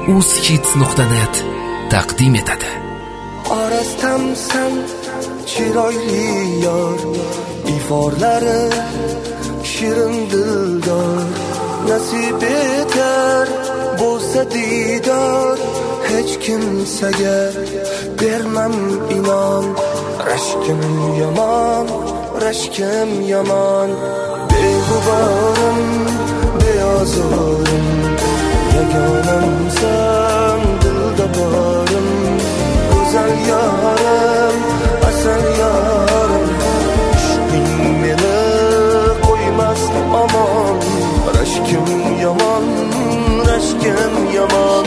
ushits.net taqdim etadi. Orastamsan chiroyli yor, iforlari shirin dildor, nasib etar bo'lsa didor, hech kimsaga bermam inon. Rashkim yomon, rashkim yomon, beg'uborim, beozorim, yagonamsan dilda borim, go'zal yorim, asal yorim, ishqing meni qo'ymas omon. Rashkim yomon, rashkim yomon.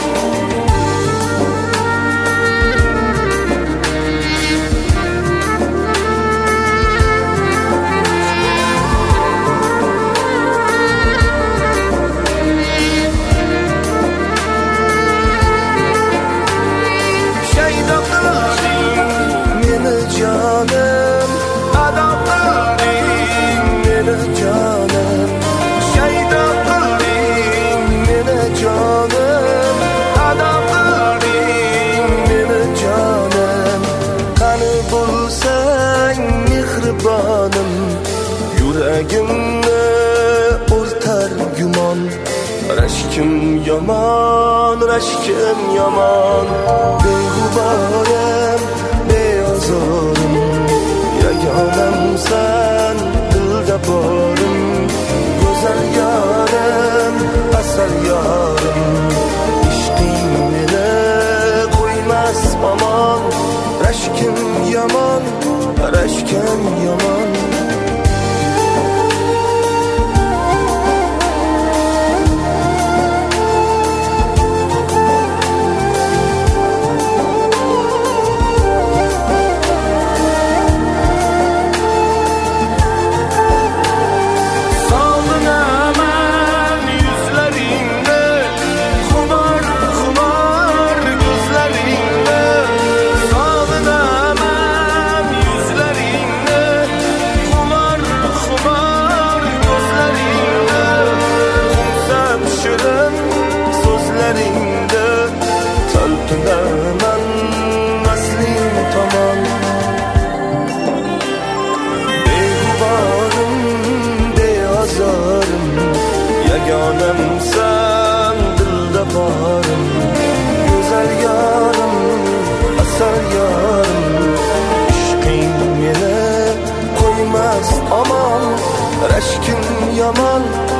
Yuragimni o'rtar gumon. Rashkim yomon, rashkim yomon, beg'uborim, beozorim, yagonamsan dilda borim, go'zal yorim, asal yorim, ishqing meni qo'ymas omon. Rashkim yomon, rashkim yomon. Yagonamsan dilda borim, go'zal yorim, asal yorim, ishqing meni qo'ymas omon. Rashkim yomon,